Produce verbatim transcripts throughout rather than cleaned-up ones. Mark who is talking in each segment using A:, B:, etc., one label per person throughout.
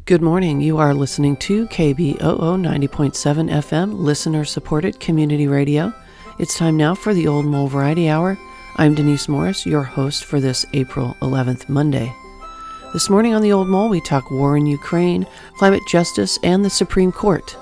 A: Good morning. You are listening to K B O O ninety point seven F M, listener-supported community radio. It's time now for the Old Mole Variety Hour. I'm Denise Morris, your host for this April eleventh Monday. This morning on the Old Mole, we talk war in Ukraine, climate justice, and the Supreme Court.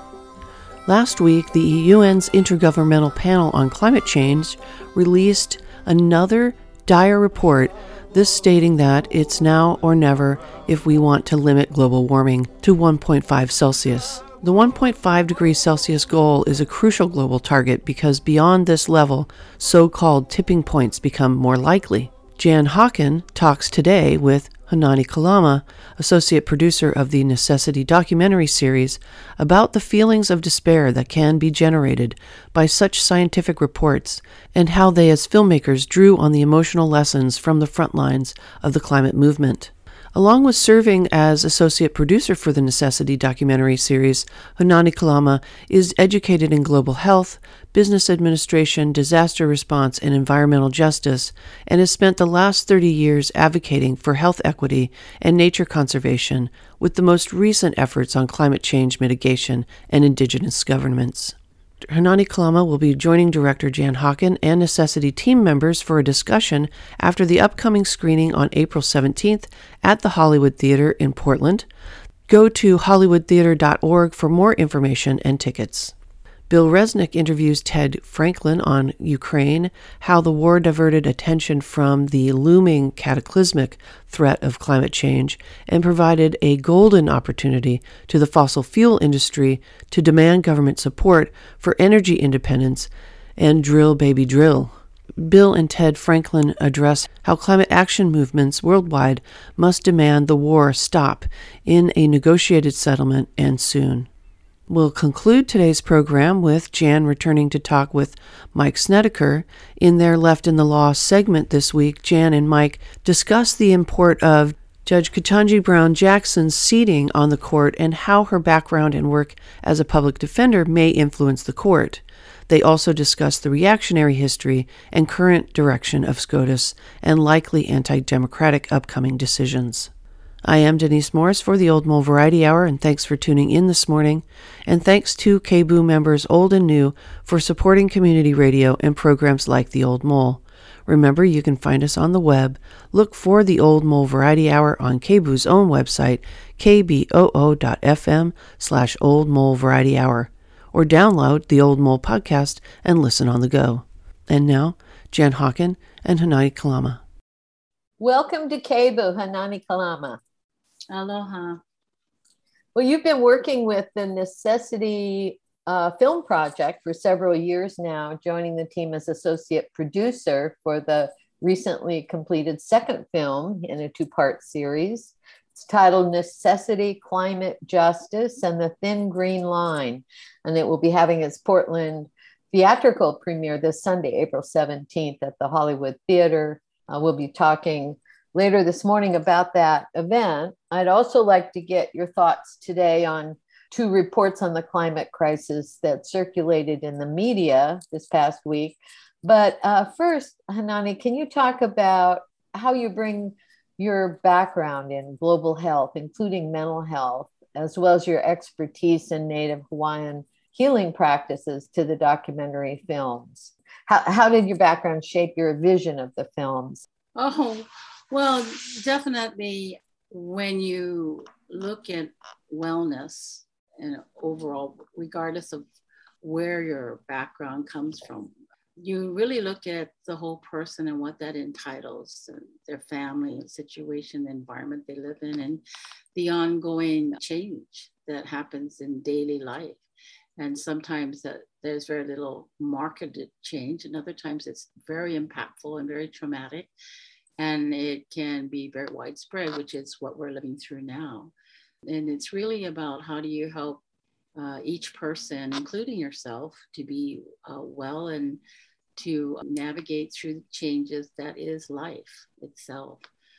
A: Last week, the U N's Intergovernmental Panel on Climate Change released another dire report, this stating that it's now or never if we want to limit global warming to one point five Celsius. The one point five degrees Celsius goal is a crucial global target because beyond this level, so-called tipping points become more likely. Jan Hawken talks today with Hanani Kalama, associate producer of the Necessity documentary series, about the feelings of despair that can be generated by such scientific reports and how they as filmmakers drew on the emotional lessons from the front lines of the climate movement. Along with serving as associate producer for the Necessity documentary series, Hanani Kalama is educated in global health, business administration, disaster response, and environmental justice, and has spent the last thirty years advocating for health equity and nature conservation, with the most recent efforts on climate change mitigation and indigenous governments. Hanani Kalama will be joining director Jan Hawken and Necessity team members for a discussion after the upcoming screening on April seventeenth at the Hollywood Theater in Portland. Go to hollywood theater dot org for more information and tickets. Bill Resnick interviews Ted Franklin on Ukraine, how the war diverted attention from the looming cataclysmic threat of climate change and provided a golden opportunity to the fossil fuel industry to demand government support for energy independence and drill baby drill. Bill and Ted Franklin address how climate action movements worldwide must demand the war stop in a negotiated settlement and soon. We'll conclude today's program with Jan returning to talk with Mike Snedeker. In their Left in the Law segment this week, Jan and Mike discuss the import of Judge Ketanji Brown Jackson's seating on the court and how her background and work as a public defender may influence the court. They also discuss the reactionary history and current direction of SCOTUS and likely anti-democratic upcoming decisions. I am Denise Morris for the Old Mole Variety Hour, and thanks for tuning in this morning. And thanks to K B O O members old and new for supporting community radio and programs like the Old Mole. Remember, you can find us on the web. Look for the Old Mole Variety Hour on K B O O's own website, k b o o dot f m slash Old Mole Variety Hour, or download the Old Mole podcast and listen on the go. And now, Jan Hawken and Hanani Kalama.
B: Welcome to K B O O, Hanani Kalama.
C: Aloha.
B: Well, you've been working with the Necessity uh, Film Project for several years now, joining the team as associate producer for the recently completed second film in a two-part series. It's titled Necessity, Climate Justice, and the Thin Green Line, and it will be having its Portland theatrical premiere this Sunday, April seventeenth at the Hollywood Theater. Uh, we'll be talking later this morning about that event. I'd also like to get your thoughts today on two reports on the climate crisis that circulated in the media this past week. But uh, first, Hanani, can you talk about how you bring your background in global health, including mental health, as well as your expertise in Native Hawaiian healing practices to the documentary films? How, how did your background shape your vision of the films?
C: Oh, well, definitely when you look at wellness and overall, regardless of where your background comes from, you really look at the whole person and what that entitles, their family, situation, the environment they live in, and the ongoing change that happens in daily life. And sometimes that there's very little marketed change, and other times it's very impactful and very traumatic. And it can be very widespread, which is what we're living through now. And it's really about how do you help uh, each person, including yourself, to be uh, well and to navigate through the changes that is life itself.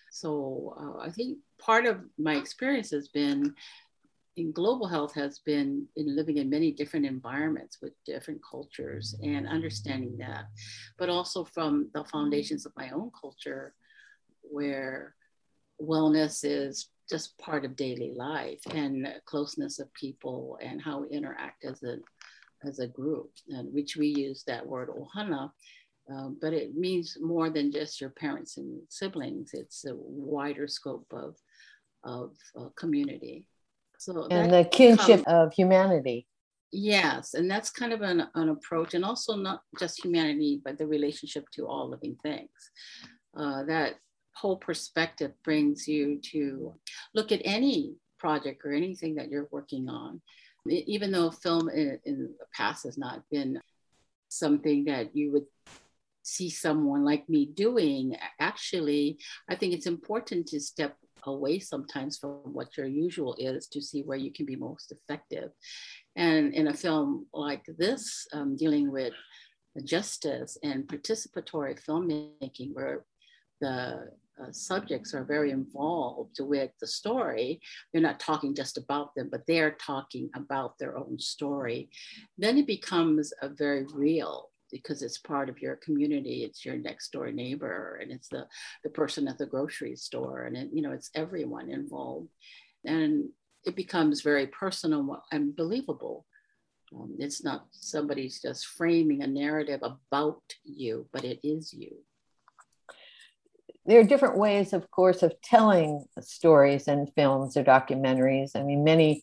C: So uh, I think part of my experience has been in global health has been in living in many different environments with different cultures and understanding that, but also from the foundations of my own culture, where wellness is just part of daily life and closeness of people and how we interact as a as a group, and which we use that word ohana, uh, but it means more than just your parents and siblings. It's a wider scope of of uh, community. So
B: and the kinship comes, of humanity.
C: Yes, and that's kind of an, an approach, and also not just humanity, but the relationship to all living things. Uh, that whole perspective brings you to look at any project or anything that you're working on. Even though film in, in the past has not been something that you would see someone like me doing, actually, I think it's important to step away sometimes from what your usual is to see where you can be most effective. And in a film like this, um, dealing with justice and participatory filmmaking, where the uh, subjects are very involved with the story, they're not talking just about them, but they're talking about their own story, then it becomes a very real, because it's part of your community. It's your next door neighbor, and it's the, the person at the grocery store, and it, you know, it's everyone involved. And it becomes very personal and believable. Um, it's not somebody's just framing a narrative about you, but it is you.
B: There are different ways, of course, of telling stories in films or documentaries. I mean, many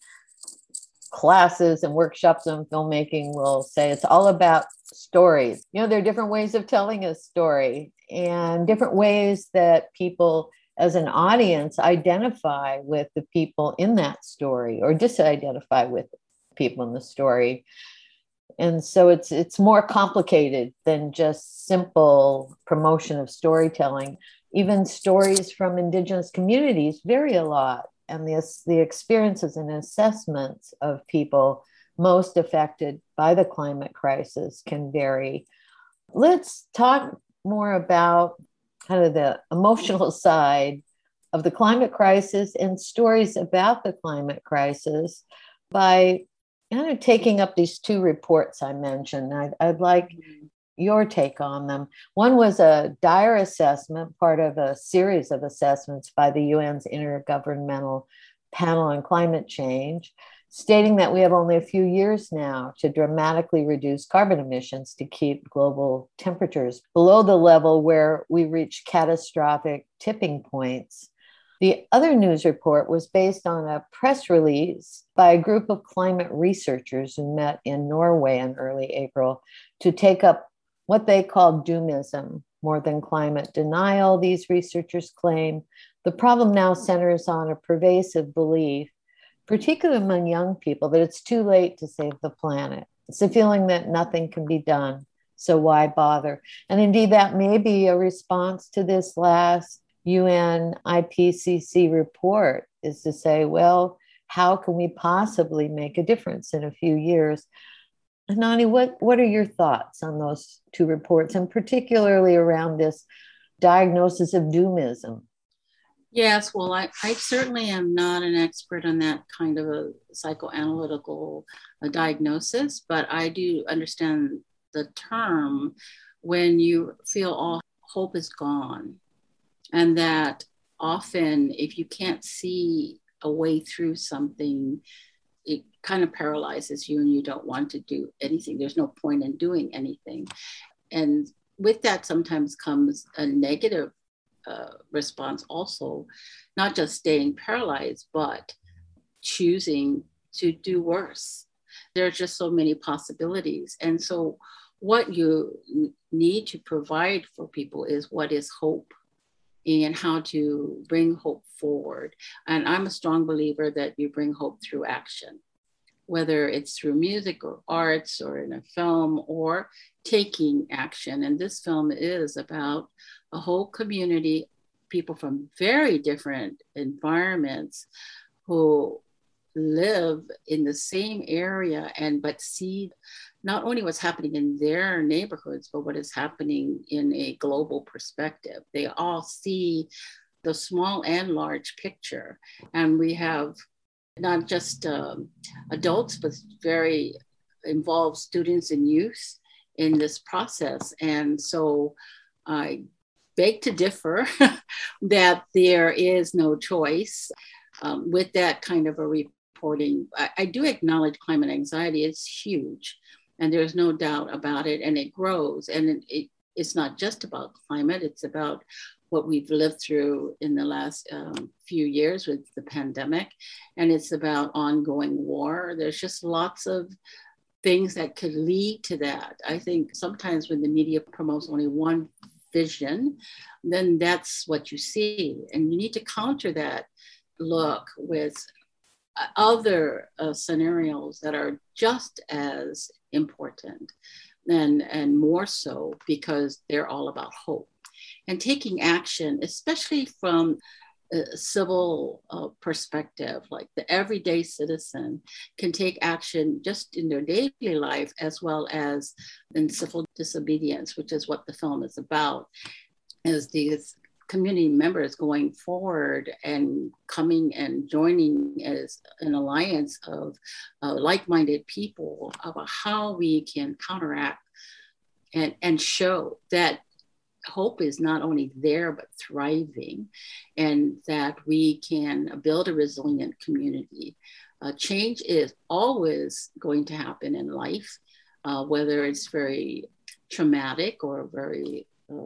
B: classes and workshops on filmmaking will say it's all about stories. You know, there are different ways of telling a story and different ways that people as an audience identify with the people in that story or disidentify with people in the story. And so it's it's more complicated than just simple promotion of storytelling. Even stories from Indigenous communities vary a lot, and the, the experiences and assessments of people most affected by the climate crisis can vary. Let's talk more about kind of the emotional side of the climate crisis and stories about the climate crisis by kind of taking up these two reports I mentioned. I'd, I'd like your take on them. One was a dire assessment, part of a series of assessments by the U N's Intergovernmental Panel on Climate Change, stating that we have only a few years now to dramatically reduce carbon emissions to keep global temperatures below the level where we reach catastrophic tipping points. The other news report was based on a press release by a group of climate researchers who met in Norway in early April to take up what they call doomism. More than climate denial, these researchers claim the problem now centers on a pervasive belief, particularly among young people, that it's too late to save the planet. It's a feeling that nothing can be done, so why bother? And indeed, that may be a response to this last U N I P C C report, is to say, well, how can we possibly make a difference in a few years? Nani, what, what are your thoughts on those two reports, and particularly around this diagnosis of doomism?
C: Yes, well, I, I certainly am not an expert on that kind of a psychoanalytical uh, diagnosis, but I do understand the term when you feel all hope is gone, and that often if you can't see a way through something, it kind of paralyzes you and you don't want to do anything. There's no point in doing anything. And with that sometimes comes a negative uh, response also, not just staying paralyzed, but choosing to do worse. There's just so many possibilities. And so what you need to provide for people is what is hope and how to bring hope forward. And I'm a strong believer that you bring hope through action, whether it's through music or arts or in a film or taking action. And this film is about a whole community, people from very different environments who live in the same area and but see not only what's happening in their neighborhoods, but what is happening in a global perspective. They all see the small and large picture. And we have not just um, adults, but very involved students and youth in this process. And so I beg to differ that there is no choice. um, with that kind of a reporting, I, I do acknowledge climate anxiety. It's huge, and there's no doubt about it, and it grows. And it, it, it's not just about climate, it's about what we've lived through in the last um, few years with the pandemic. And it's about ongoing war. There's just lots of things that could lead to that. I think sometimes when the media promotes only one vision, then that's what you see. And you need to counter that look with other uh, scenarios that are just as important and, and more so, because they're all about hope. And taking action, especially from a civil uh, perspective, like the everyday citizen can take action just in their daily life, as well as in civil disobedience, which is what the film is about, as these community members going forward and coming and joining as an alliance of uh, like-minded people about how we can counteract and, and show that hope is not only there, but thriving, and that we can build a resilient community. Uh, change is always going to happen in life, uh, whether it's very traumatic or very uh,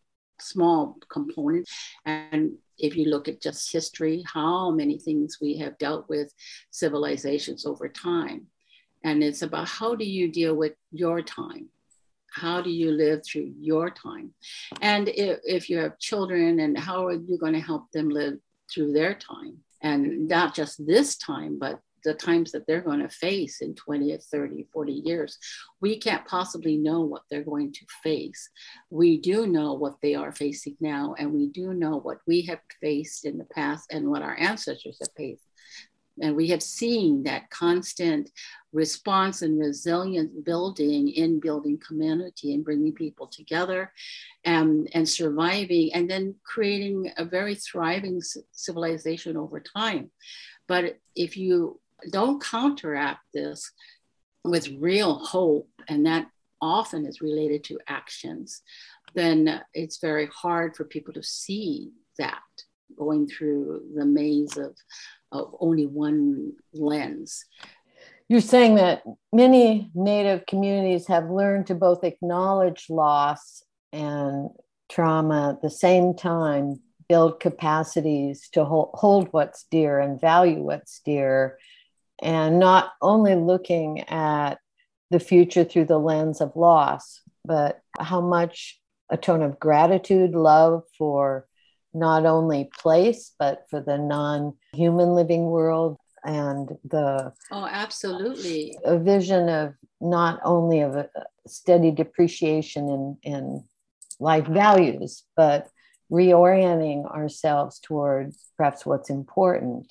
C: small component. And if you look at just history, how many things we have dealt with civilizations over time. And it's about how do you deal with your time? How do you live through your time? And if, if you have children, and how are you going to help them live through their time? And not just this time, but the times that they're going to face in twenty, thirty, forty years. We can't possibly know what they're going to face. We do know what they are facing now, and we do know what we have faced in the past and what our ancestors have faced. And we have seen that constant response and resilience building in building community and bringing people together and, and surviving, and then creating a very thriving civilization over time. But if you don't counteract this with real hope, and that often is related to actions, then it's very hard for people to see that going through the maze of, of only one lens.
B: You're saying that many Native communities have learned to both acknowledge loss and trauma at the same time, build capacities to hold, hold what's dear and value what's dear, and not only looking at the future through the lens of loss, but how much a tone of gratitude, love for not only place, but for the non-human living world, and the
C: oh, absolutely,
B: a vision of not only of a steady depreciation in, in life values, but reorienting ourselves towards perhaps what's important.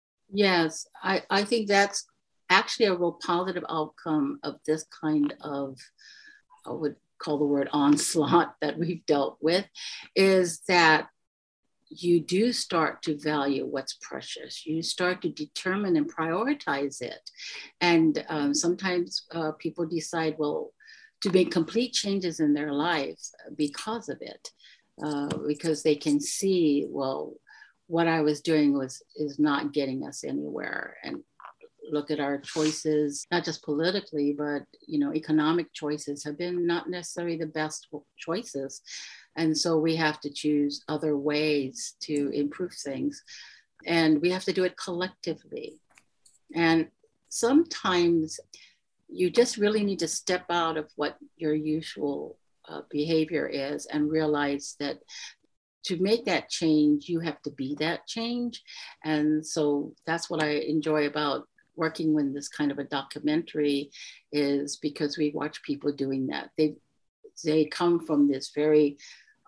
C: Yes, I, I think that's actually a real positive outcome of this kind of, I would call the word onslaught that we've dealt with, is that you do start to value what's precious. You start to determine and prioritize it. And um, sometimes uh, people decide, well, to make complete changes in their life because of it, uh, because they can see, well, what I was doing was is not getting us anywhere. And look at our choices, not just politically, but you know, economic choices have been not necessarily the best choices. And so we have to choose other ways to improve things. And we have to do it collectively. And sometimes you just really need to step out of what your usual uh, behavior is and realize that to make that change, you have to be that change. And so that's what I enjoy about working with this kind of a documentary, is because we watch people doing that. They they come from this very,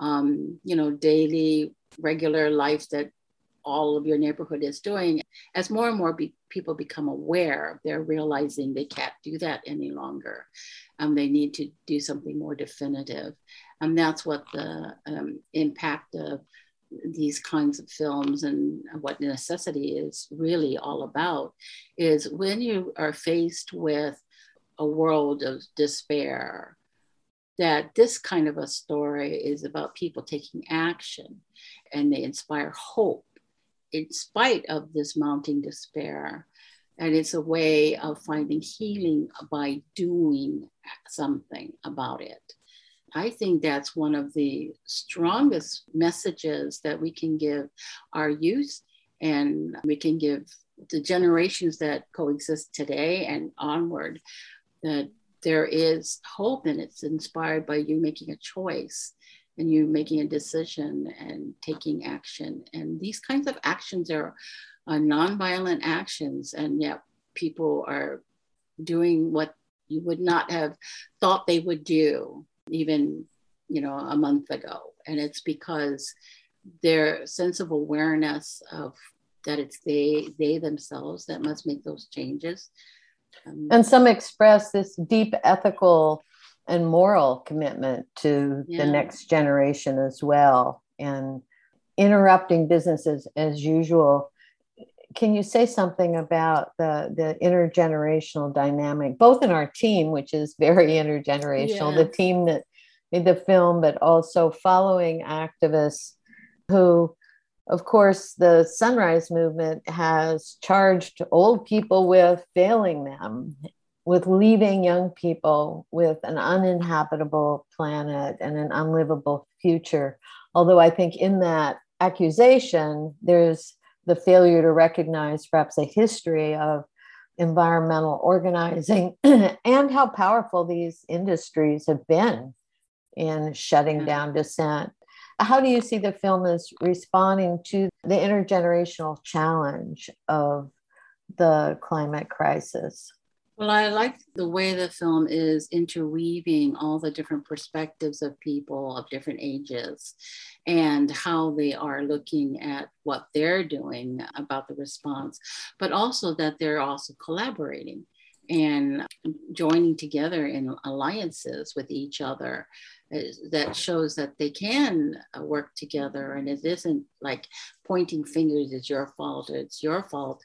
C: um, you know, daily, regular life that all of your neighborhood is doing. As more and more be- people become aware, they're realizing they can't do that any longer. Um, they need to do something more definitive. And that's what the um, impact of these kinds of films and what necessity is really all about, is when you are faced with a world of despair, that this kind of a story is about people taking action, and they inspire hope in spite of this mounting despair. And it's a way of finding healing by doing something about it. I think that's one of the strongest messages that we can give our youth, and we can give the generations that coexist today and onward, that there is hope, and it's inspired by you making a choice and you making a decision and taking action. And these kinds of actions are uh, nonviolent actions, and yet people are doing what you would not have thought they would do even, you know, a month ago. And it's because their sense of awareness of that it's they they themselves that must make those changes. Um,
B: and some express this deep ethical and moral commitment to
C: yeah.
B: the next generation as well, and interrupting businesses as usual. Can you say something about the, the intergenerational dynamic, both in our team, which is very intergenerational,
C: yeah.
B: the team that made the film, but also following activists who, of course, the Sunrise Movement has charged old people with failing them, with leaving young people with an uninhabitable planet and an unlivable future. Although I think in that accusation, there's the failure to recognize perhaps a history of environmental organizing and how powerful these industries have been in shutting down dissent. How do you see the film as responding to the intergenerational challenge of the climate crisis?
C: Well, I like the way the film is interweaving all the different perspectives of people of different ages and how they are looking at what they're doing about the response, but also that they're also collaborating and joining together in alliances with each other. That shows that they can work together, and it isn't like pointing fingers, it's your fault, it's your fault.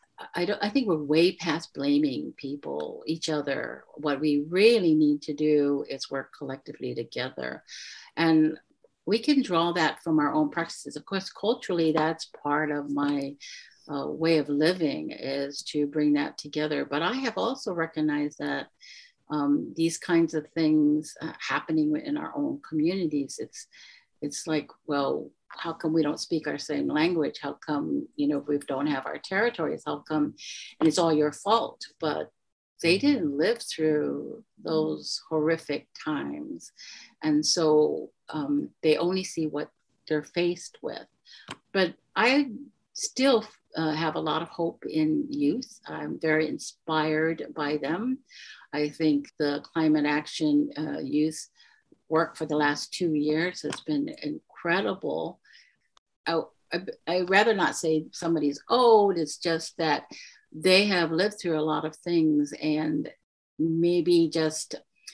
C: I don't. I think we're way past blaming people, each other. What we really need to do is work collectively together, and we can draw that from our own practices. Of course, culturally, that's part of my uh, way of living, is to bring that together. But I have also recognized that um, these kinds of things uh, happening in our own communities. It's it's like, well, how come we don't speak our same language? How come, you know, we don't have our territories? How come? And it's all your fault. But they didn't live through those horrific times. And so um, they only see what they're faced with. But I still uh, have a lot of hope in youth. I'm very inspired by them. I think the climate action uh, youth work for the last two years has been incredible. I, I, I'd rather not say somebody's old. It's just that they have lived through a lot of things, and maybe just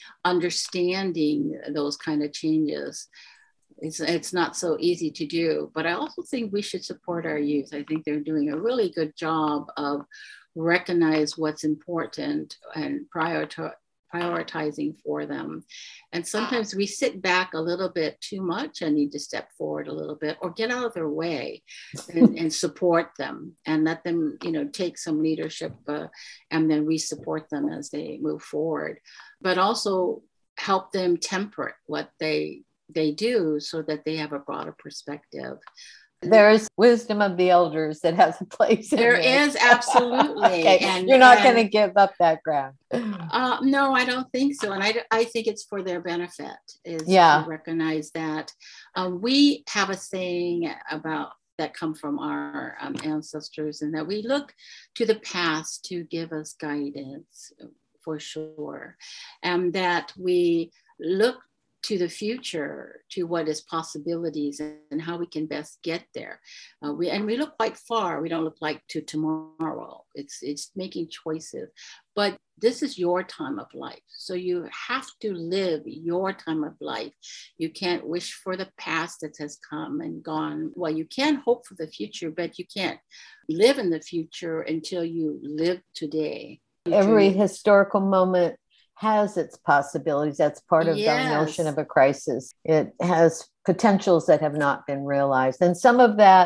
C: understanding those kind of changes. It's, it's not so easy to do, but I also think we should support our youth. I think they're doing a really good job of recognize what's important and prioritize prioritizing for them. And sometimes we sit back a little bit too much and need to step forward a little bit or get out of their way and, and support them and let them, you know, take some leadership uh, and then we support them as they move forward, but also help them temper what they they do so that they have a broader perspective.
B: There is wisdom of the elders that has a place.
C: There
B: in
C: is, absolutely.
B: Okay.
C: And
B: you're not
C: and,
B: going to give up that ground.
C: Uh, no, I don't think so. And I, I think it's for their benefit is
B: yeah.
C: to recognize that. Um, we have a saying about that come from our um, ancestors, and that we look to the past to give us guidance for sure. And that we look to the future, to what is possibilities and how we can best get there. Uh, we, and we look quite far. We don't look like to tomorrow. It's, it's making choices. But this is your time of life. So you have to live your time of life. You can't wish for the past that has come and gone. Well, you can hope for the future, but you can't live in the future until you live today.
B: Every historical moment has its possibilities. That's part of
C: Yes.
B: the notion of a crisis. It has potentials that have not been realized. And some of that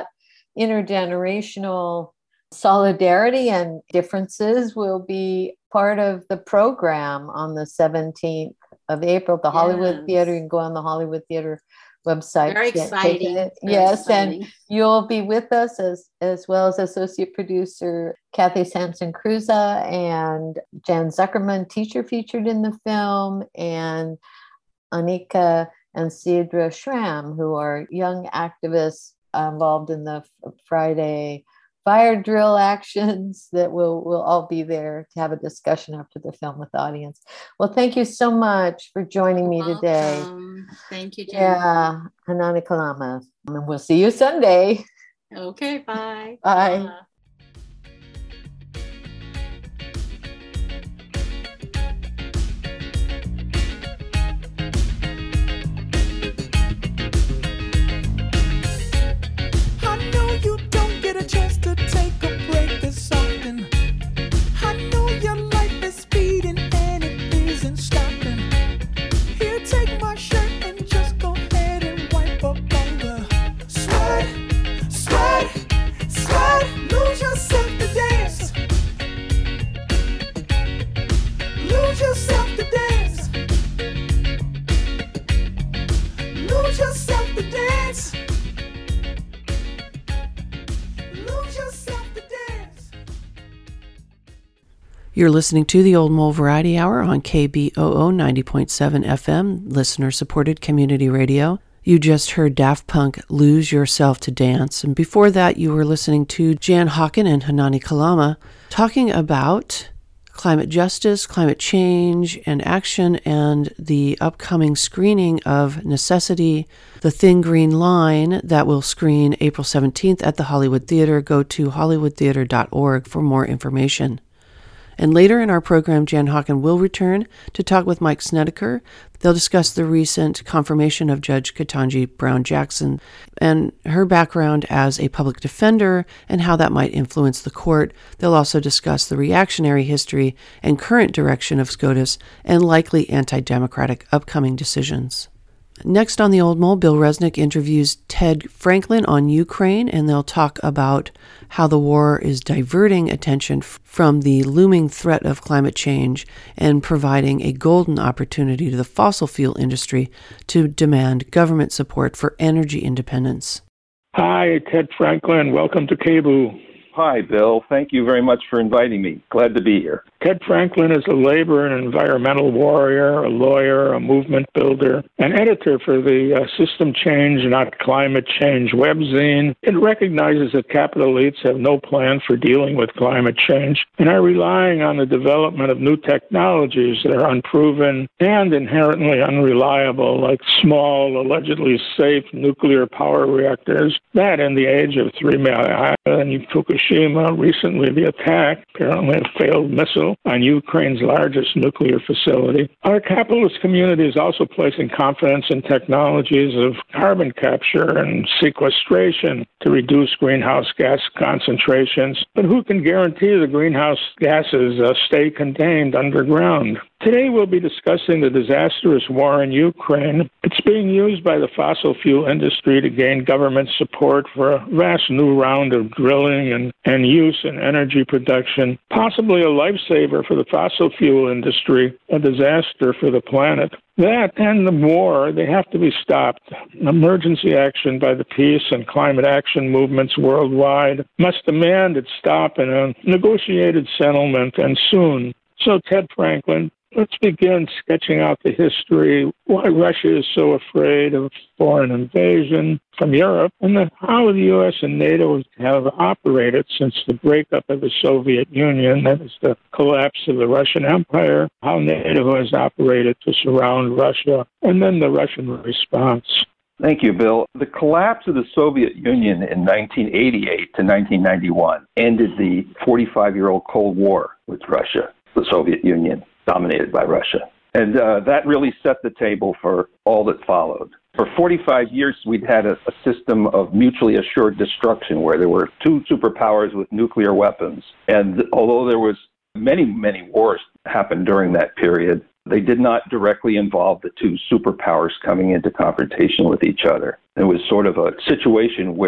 B: intergenerational solidarity and differences will be part of the program on the seventeenth of April, the yes. Hollywood Theater. You can go on the Hollywood Theater website.
C: Very exciting. Very
B: yes,
C: exciting.
B: And you'll be with us as, as well as associate producer Kathy Sampson-Cruza and Jan Zuckerman, teacher featured in the film, and Anika and Sidra Schramm, who are young activists uh, involved in the Friday fire drill actions that will will all be there to have a discussion after the film with the audience. Well, thank you so much for joining me
C: Welcome.
B: today.
C: Thank you, Jen.
B: Yeah, Hanani Kalama. And we'll see you Sunday.
C: Okay, bye.
B: Bye. Bye.
A: You're listening to the Old Mole Variety Hour on K B O O ninety point seven F M, listener-supported community radio. You just heard Daft Punk, Lose Yourself to Dance. And before that, you were listening to Jan Hawken and Hanani Kalama talking about climate justice, climate change, and action, and the upcoming screening of Necessity, The Thin Green Line, that will screen April seventeenth at the Hollywood Theater. Go to hollywood theater dot org for more information. And later in our program, Jan Hawken will return to talk with Mike Snedeker. They'll discuss the recent confirmation of Judge Ketanji Brown Jackson and her background as a public defender and how that might influence the court. They'll also discuss the reactionary history and current direction of SCOTUS and likely anti-democratic upcoming decisions. Next on the Old Mole, Bill Resnick interviews Ted Franklin on Ukraine, and they'll talk about how the war is diverting attention f- from the looming threat of climate change and providing a golden opportunity to the fossil fuel industry to demand government support for energy independence.
D: Hi, Ted Franklin. Welcome to K B O O.
E: Hi, Bill. Thank you very much for inviting me. Glad to be here.
D: Ted Franklin is a labor and environmental warrior, a lawyer, a movement builder, an editor for the uh, System Change, Not Climate Change webzine. It recognizes that capital elites have no plan for dealing with climate change and are relying on the development of new technologies that are unproven and inherently unreliable, like small, allegedly safe nuclear power reactors. That, in the age of Three Mile Island, Fukushima, recently the attack, apparently a failed missile, on Ukraine's largest nuclear facility. Our capitalist community is also placing confidence in technologies of carbon capture and sequestration to reduce greenhouse gas concentrations. But who can guarantee the greenhouse gases uh, stay contained underground? Today we'll be discussing the disastrous war in Ukraine. It's being used by the fossil fuel industry to gain government support for a vast new round of drilling and, and use in energy production, possibly a lifesaver for the fossil fuel industry, a disaster for the planet. That and the war, they have to be stopped. Emergency action by the peace and climate action movements worldwide must demand it stop in a negotiated settlement, and soon. So, Ted Franklin, let's begin sketching out the history, why Russia is so afraid of foreign invasion from Europe, and then how the U S and NATO have operated since the breakup of the Soviet Union, that is the collapse of the Russian Empire, how NATO has operated to surround Russia, and then the Russian response.
E: Thank you, Bill. The collapse of the Soviet Union in nineteen eighty-eight to nineteen ninety-one ended the forty-five-year-old Cold War with Russia, the Soviet Union, dominated by Russia. And uh, that really set the table for all that followed. For forty-five years, we'd had a, a system of mutually assured destruction where there were two superpowers with nuclear weapons. And although there was many, many wars happened during that period, they did not directly involve the two superpowers coming into confrontation with each other. It was sort of a situation where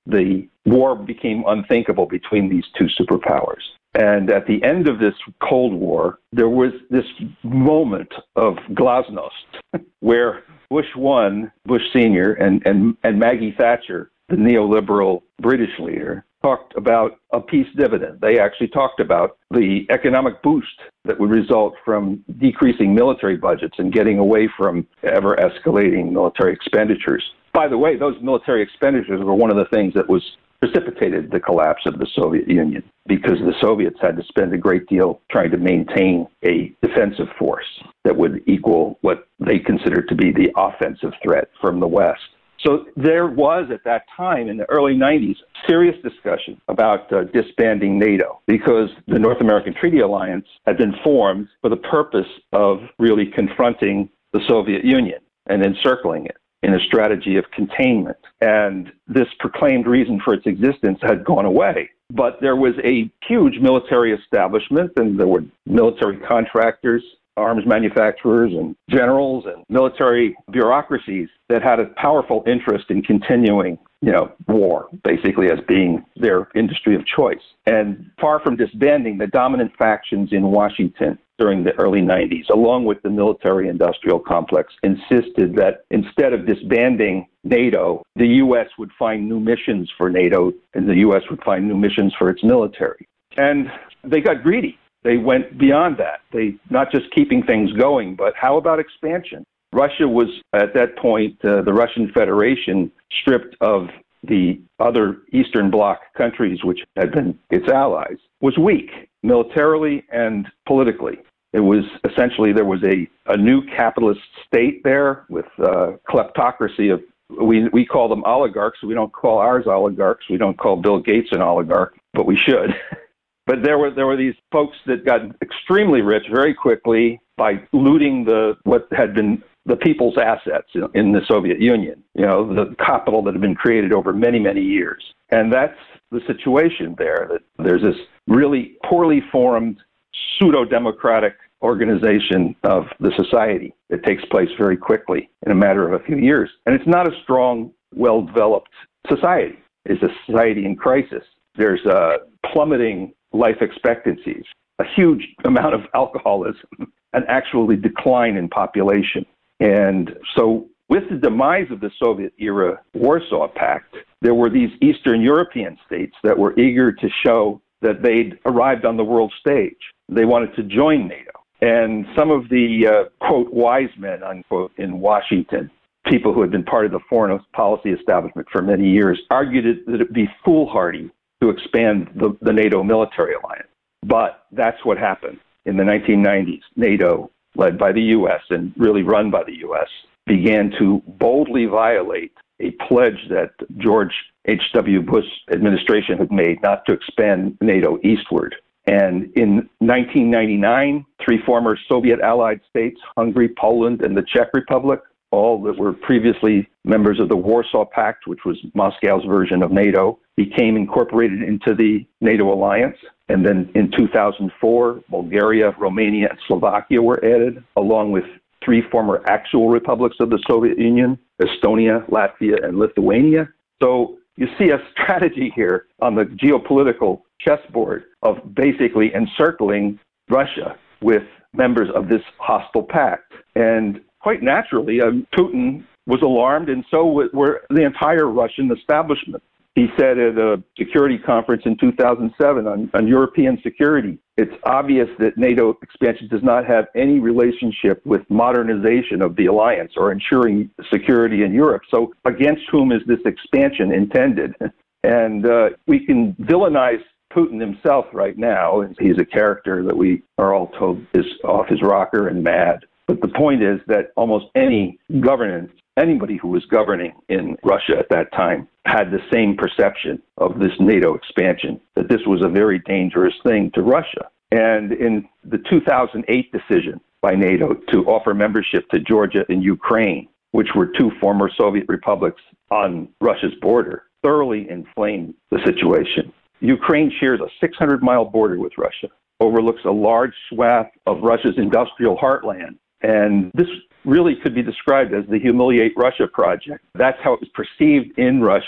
E: the war became unthinkable between these two superpowers. And at the end of this Cold War, there was this moment of glasnost where Bush one, Bush Senior, and, and, and Maggie Thatcher, the neoliberal British leader, talked about a peace dividend. They actually talked about the economic boost that would result from decreasing military budgets and getting away from ever-escalating military expenditures. By the way, those military expenditures were one of the things that was precipitated the collapse of the Soviet Union, because the Soviets had to spend a great deal trying to maintain a defensive force that would equal what they considered to be the offensive threat from the West. So there was, at that time, in the early nineties, serious discussion about uh, disbanding NATO, because the North American Treaty Alliance had been formed for the purpose of really confronting the Soviet Union and encircling it in a strategy of containment. And this proclaimed reason for its existence had gone away. But there was a huge military establishment, and there were military contractors, arms manufacturers, and generals, and military bureaucracies that had a powerful interest in continuing, you know, war, basically as being their industry of choice. And far from disbanding, the dominant factions in Washington during the early nineties, along with the military-industrial complex, insisted that instead of disbanding NATO, the U S would find new missions for NATO, and the U S would find new missions for its military. And they got greedy. They went beyond that. They not just keeping things going, but how about expansion? Russia was, at that point, uh, the Russian Federation, stripped of the other Eastern Bloc countries, which had been its allies, was weak militarily and politically. It was essentially, there was a, a new capitalist state there with uh, kleptocracy of, we, we call them oligarchs. We don't call ours oligarchs. We don't call Bill Gates an oligarch, but we should. But there were there were these folks that got extremely rich very quickly by looting the what had been the people's assets in, in the Soviet Union, you know, the capital that had been created over many, many years. And that's the situation there, that there's this really poorly formed pseudo-democratic organization of the society that takes place very quickly in a matter of a few years. And it's not a strong, well-developed society. It's a society in crisis. There's uh, plummeting life expectancies, a huge amount of alcoholism, and actually decline in population. And so with the demise of the Soviet-era Warsaw Pact, there were these Eastern European states that were eager to show that they'd arrived on the world stage. They wanted to join NATO. And some of the, uh, quote, wise men, unquote, in Washington, people who had been part of the foreign policy establishment for many years, argued that it would be foolhardy to expand the, the NATO military alliance. But that's what happened. In the nineteen nineties, NATO, led by the U S and really run by the U S, began to boldly violate a pledge that George H W Bush administration had made not to expand NATO eastward. And in nineteen ninety-nine, three former Soviet allied states, Hungary, Poland, and the Czech Republic, all that were previously members of the Warsaw Pact, which was Moscow's version of NATO, became incorporated into the NATO alliance. And then in two thousand four, Bulgaria, Romania, and Slovakia were added, along with three former actual republics of the Soviet Union, Estonia, Latvia, and Lithuania. So you see a strategy here on the geopolitical chessboard of basically encircling Russia with members of this hostile pact. And quite naturally, um, Putin was alarmed, and so were the entire Russian establishment. He said at a security conference in two thousand seven on, on European security, it's obvious that NATO expansion does not have any relationship with modernization of the alliance or ensuring security in Europe. So against whom is this expansion intended? And uh, we can villainize Putin himself right now. He's a character that we are all told is off his rocker and mad. But the point is that almost any governance, anybody who was governing in Russia at that time had the same perception of this NATO expansion, that this was a very dangerous thing to Russia. And in the two thousand eight decision by NATO to offer membership to Georgia and Ukraine, which were two former Soviet republics on Russia's border, thoroughly inflamed the situation. Ukraine shares a six hundred mile border with Russia, overlooks a large swath of Russia's industrial heartland. And this really could be described as the Humiliate Russia project. That's how it was perceived in Russia.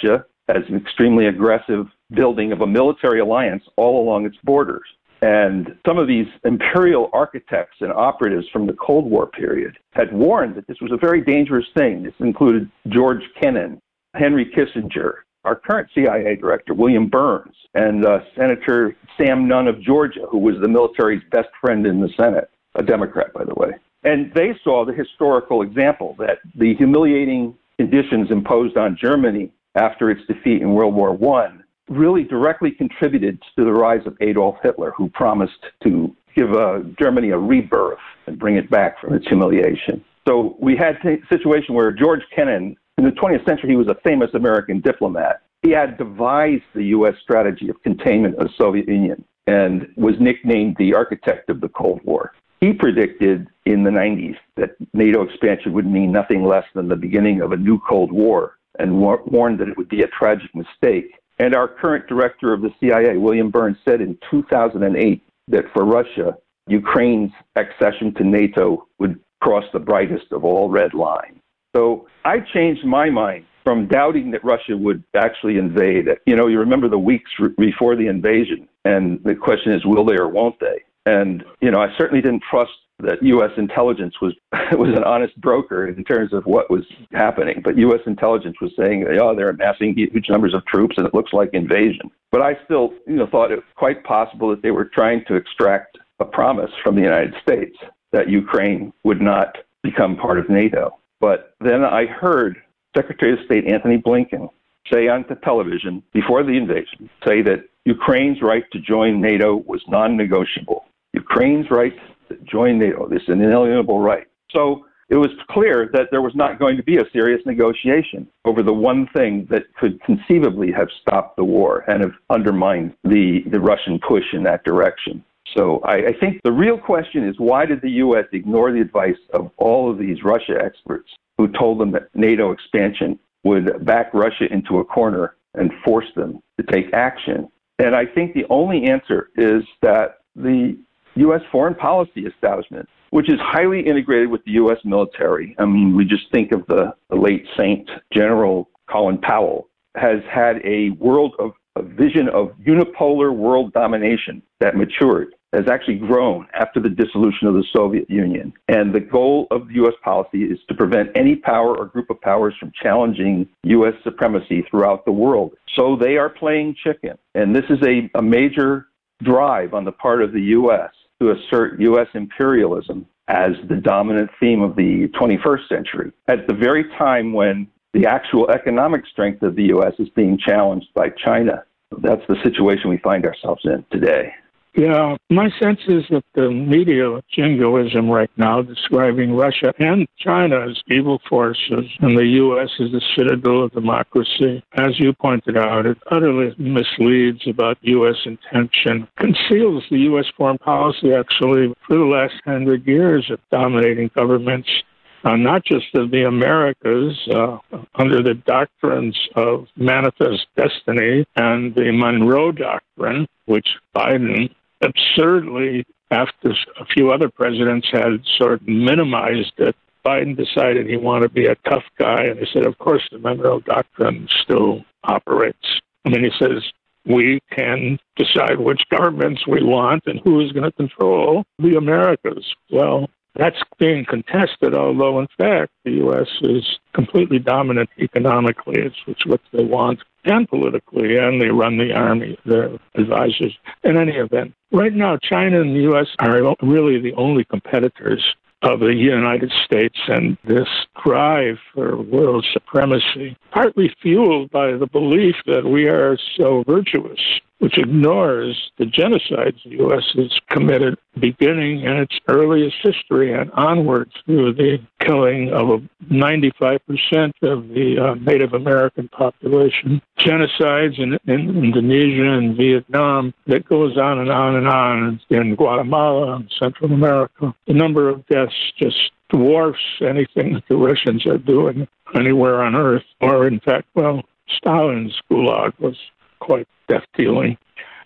E: as an extremely aggressive building of a military alliance all along its borders. And some of these imperial architects and operatives from the Cold War period had warned that this was a very dangerous thing. This included George Kennan, Henry Kissinger, our current C I A director, William Burns, and uh, Senator Sam Nunn of Georgia, who was the military's best friend in the Senate, a Democrat, by the way. And they saw the historical example that the humiliating conditions imposed on Germany after its defeat in World War One really directly contributed to the rise of Adolf Hitler, who promised to give uh, Germany a rebirth and bring it back from its humiliation. So we had a situation where George Kennan, in the twentieth century, he was a famous American diplomat. He had devised the U S strategy of containment of the Soviet Union and was nicknamed the architect of the Cold War. He predicted in the nineties that NATO expansion would mean nothing less than the beginning of a new Cold War and war- warned that it would be a tragic mistake. And our current director of the C I A, William Burns, said in two thousand eight that for Russia, Ukraine's accession to NATO would cross the brightest of all red lines. So I changed my mind from doubting that Russia would actually invade. You know, you remember the weeks re- before the invasion, and the question is, will they or won't they? And, you know, I certainly didn't trust that U S intelligence was was an honest broker in terms of what was happening. But U S intelligence was saying, oh, they're amassing huge numbers of troops and it looks like invasion. But I still, you know, thought it was quite possible that they were trying to extract a promise from the United States that Ukraine would not become part of NATO. But then I heard Secretary of State Antony Blinken say on the television before the invasion, say that Ukraine's right to join NATO was non-negotiable. Ukraine's right to join NATO, this is an inalienable right. So it was clear that there was not going to be a serious negotiation over the one thing that could conceivably have stopped the war and have undermined the, the Russian push in that direction. So I, I think the real question is, why did the U S ignore the advice of all of these Russia experts who told them that NATO expansion would back Russia into a corner and force them to take action? And I think the only answer is that the U S foreign policy establishment, which is highly integrated with the U S military, I mean, we just think of the, the late Saint General Colin Powell, has had a world of a vision of unipolar world domination that matured, has actually grown after the dissolution of the Soviet Union. And the goal of U S policy is to prevent any power or group of powers from challenging U S supremacy throughout the world. So they are playing chicken. And this is a, a major drive on the part of the U S to assert U S imperialism as the dominant theme of the twenty-first century, at the very time when the actual economic strength of the U S is being challenged by China. That's the situation we find ourselves in today.
D: Yeah, my sense is that the media jingoism right now describing Russia and China as evil forces and the U S as the citadel of democracy, as you pointed out, it utterly misleads about U S intention, conceals the U S foreign policy actually for the last hundred years of dominating governments, uh, not just of the Americas, uh, under the doctrines of manifest destiny and the Monroe Doctrine, which Biden absurdly, after a few other presidents had sort of minimized it, Biden decided he wanted to be a tough guy, and he said, of course, the Monroe Doctrine still operates. I mean, he says, we can decide which governments we want and who is going to control the Americas. Well, that's being contested, although, in fact, the U S is completely dominant economically. It's, it's what they want, and politically, and they run the army, their advisors. In any event, right now, China and the U S are really the only competitors of the United States, and this drive for world supremacy, partly fueled by the belief that we are so virtuous, which ignores the genocides the U S has committed beginning in its earliest history and onwards through the killing of ninety-five percent of the uh, Native American population, genocides in, in Indonesia and Vietnam that goes on and on and on in Guatemala and Central America. The number of deaths just dwarfs anything that the Russians are doing anywhere on Earth, or in fact, well, Stalin's Gulag was quite death-dealing.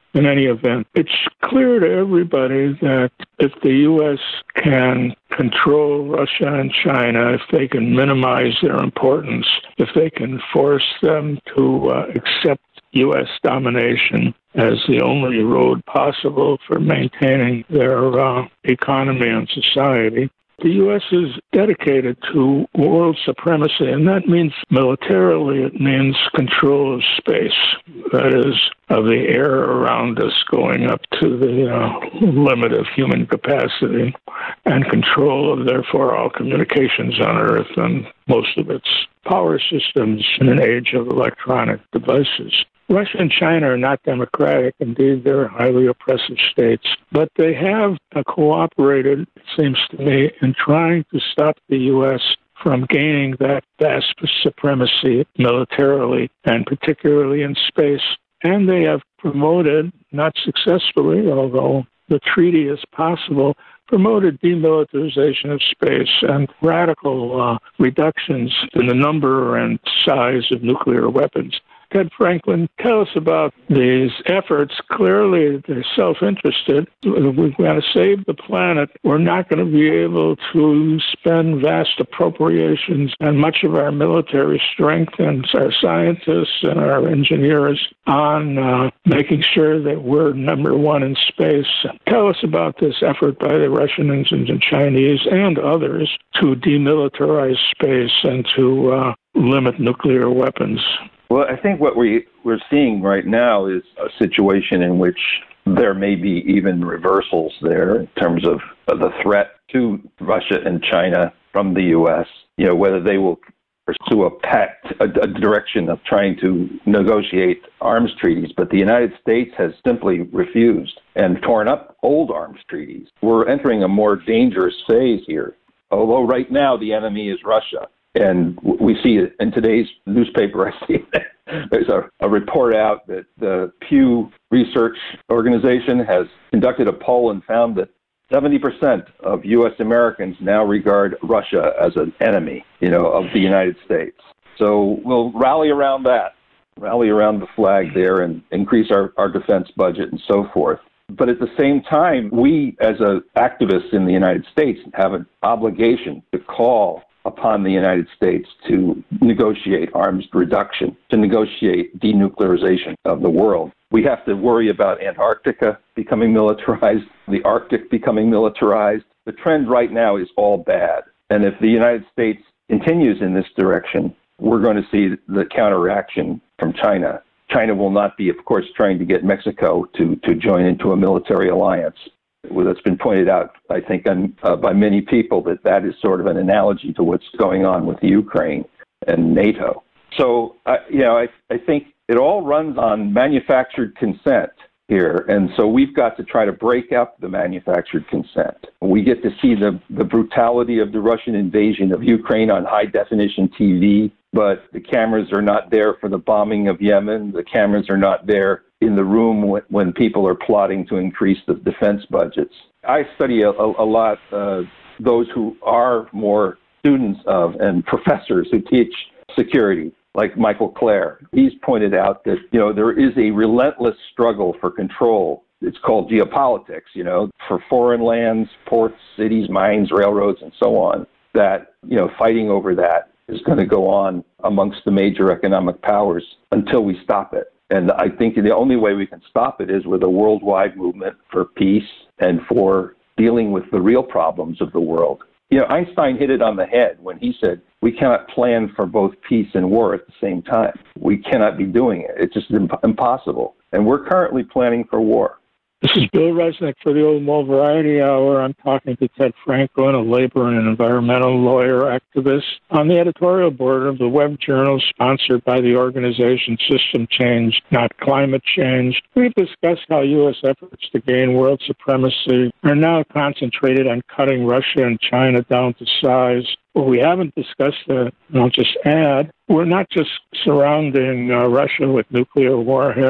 D: In any event, it's clear to everybody that if the U S can control Russia and China, if they can minimize their importance, if they can force them to uh, accept U S domination as the only road possible for maintaining their uh, economy and society, the U S is dedicated to world supremacy, and that means militarily, it means control of space, that is, of the air around us going up to the uh, limit of human capacity, and control of, therefore, all communications on Earth and most of its power systems in an age of electronic devices. Russia and China are not democratic. Indeed, they're highly oppressive states. But they have uh, cooperated, it seems to me, in trying to stop the U S from gaining that vast supremacy militarily, and particularly in space. And they have promoted, not successfully, although the treaty is possible, promoted demilitarization of space and radical uh, reductions in the number and size of nuclear weapons. Ted Franklin, tell us about these efforts. Clearly, they're self-interested. We've got to save the planet. We're not going to be able to spend vast appropriations and much of our military strength and our scientists and our engineers on uh, making sure that we're number one in space. Tell us about this effort by the Russians and the Chinese and others to demilitarize space and to uh, limit nuclear weapons.
E: Well, I think what we, we're seeing right now is a situation in which there may be even reversals there in terms of the threat to Russia and China from the U S, you know, whether they will pursue a pact, a, a direction of trying to negotiate arms treaties. But the United States has simply refused and torn up old arms treaties. We're entering a more dangerous phase here, although right now the enemy is Russia. And we see it in today's newspaper. I see there's a, a report out that the Pew Research Organization has conducted a poll and found that seventy percent of U S Americans now regard Russia as an enemy, you know, of the United States. So we'll rally around that, rally around the flag there and increase our, our defense budget and so forth. But at the same time, we as a, activists in the United States have an obligation to call upon the United States to negotiate arms reduction, to negotiate denuclearization of the world. We have to worry about Antarctica becoming militarized, the Arctic becoming militarized. The trend right now is all bad. And if the United States continues in this direction, we're going to see the counteraction from China. China will not be, of course, trying to get Mexico to, to join into a military alliance. Well, that's been pointed out, I think, on, uh, by many people, that that is sort of an analogy to what's going on with Ukraine and NATO. So, uh, you know, I, I think it all runs on manufactured consent here. And so we've got to try to break up the manufactured consent. We get to see the, the brutality of the Russian invasion of Ukraine on high-definition T V, but the cameras are not there for the bombing of Yemen. The cameras are not there in the room when, when people are plotting to increase the defense budgets. I study a, a, a lot uh, those who are more students of and professors who teach security, like Michael Clare. He's pointed out that, you know, there is a relentless struggle for control. It's called geopolitics, you know, for foreign lands, ports, cities, mines, railroads, and so on, that, you know, fighting over that is going to go on amongst the major economic powers until we stop it. And I think the only way we can stop it is with a worldwide movement for peace and for dealing with the real problems of the world. You know, Einstein hit it on the head when he said, we cannot plan for both peace and war at the same time. We cannot be doing it. It's just imp- impossible. And we're currently planning for war.
D: This is Bill Resnick for the Old Mole Variety Hour. I'm talking to Ted Franklin, a labor and environmental lawyer activist, on the editorial board of the web journal sponsored by the organization System Change, Not Climate Change. We've discussed how U S efforts to gain world supremacy are now concentrated on cutting Russia and China down to size. What we haven't discussed, uh, and I'll just add, we're not just surrounding uh, Russia with nuclear warheads.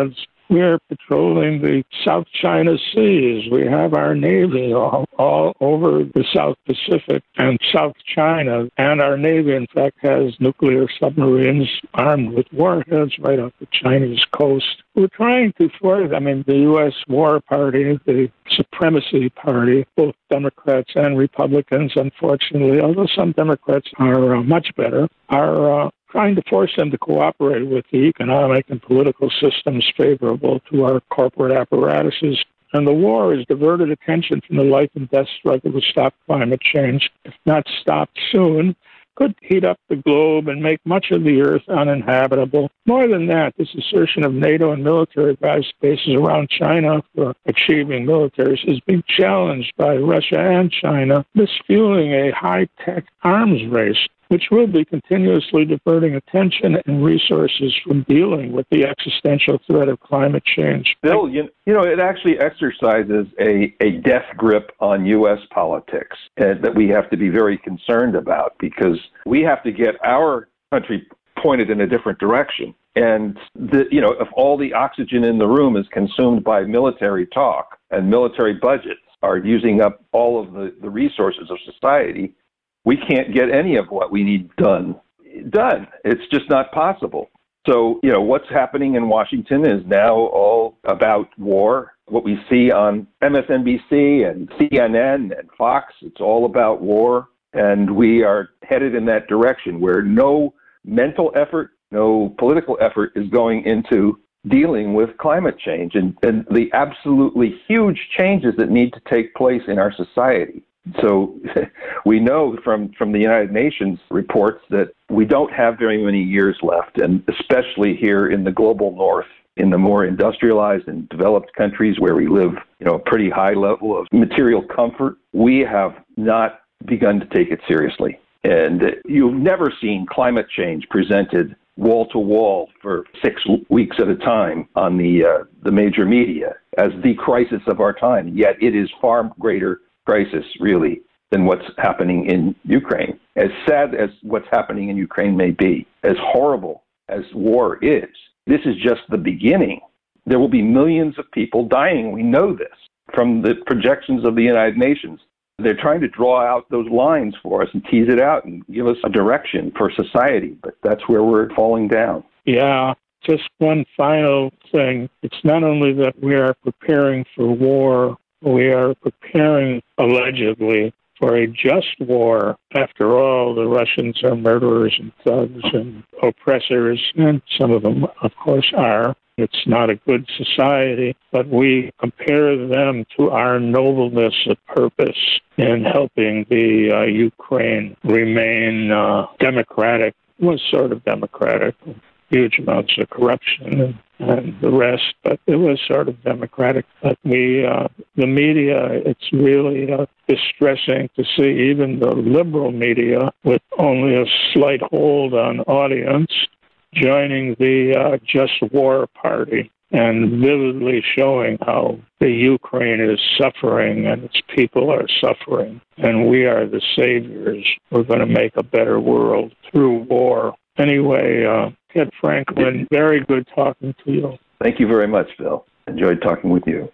D: We're patrolling the South China Seas. We have our Navy all, all over the South Pacific and South China. And our Navy, in fact, has nuclear submarines armed with warheads right off the Chinese coast. We're trying to force, I mean, the U S War Party, the Supremacy Party, both Democrats and Republicans, unfortunately, although some Democrats are uh, much better, are uh, trying to force them to cooperate with the economic and political systems favorable to our corporate apparatuses. And the war has diverted attention from the life and death struggle to stop climate change. If not stopped soon, could heat up the globe and make much of the earth uninhabitable. More than that, this assertion of NATO and military bases around China for achieving militaries is being challenged by Russia and China, this fueling a high-tech arms race, which will be continuously diverting attention and resources from dealing with the existential threat of climate change.
E: Bill, you, you know, it actually exercises a, a death grip on U S politics uh, that we have to be very concerned about, because we have to get our country pointed in a different direction. And, the, you know, if all the oxygen in the room is consumed by military talk and military budgets are using up all of the, the resources of society, we can't get any of what we need done. Done. It's just not possible. So, you know, what's happening in Washington is now all about war. What we see on M S N B C and C N N and Fox, it's all about war. And we are headed in that direction where no mental effort, no political effort is going into dealing with climate change and, and the absolutely huge changes that need to take place in our society. So we know from, from the United Nations reports that we don't have very many years left, and especially here in the global north, in the more industrialized and developed countries where we live, you know, a pretty high level of material comfort, we have not begun to take it seriously. And you've never seen climate change presented wall to wall for six weeks at a time on the uh, the major media as the crisis of our time. Yet it is far greater crisis, really, than what's happening in Ukraine. As sad as what's happening in Ukraine may be, as horrible as war is, this is just the beginning. There will be millions of people dying. We know this from the projections of the United Nations. They're trying to draw out those lines for us and tease it out and give us a direction for society, but that's where we're falling down.
D: Yeah, just one final thing. It's not only that we are preparing for war, we are preparing, allegedly, for a just war. After all, the Russians are murderers and thugs and oppressors, and some of them, of course, are. It's not a good society, but we compare them to our nobleness of purpose in helping the uh, Ukraine remain uh, democratic, was sort of democratic, huge amounts of corruption and, and the rest, but it was sort of democratic. But we, uh, the media, it's really uh, distressing to see even the liberal media, with only a slight hold on audience, joining the uh, Just War Party and vividly showing how the Ukraine is suffering and its people are suffering. And we are the saviors. We're going to make a better world through war. Anyway, uh, Ted Franklin, very good talking to you.
E: Thank you very much, Phil. Enjoyed talking with you.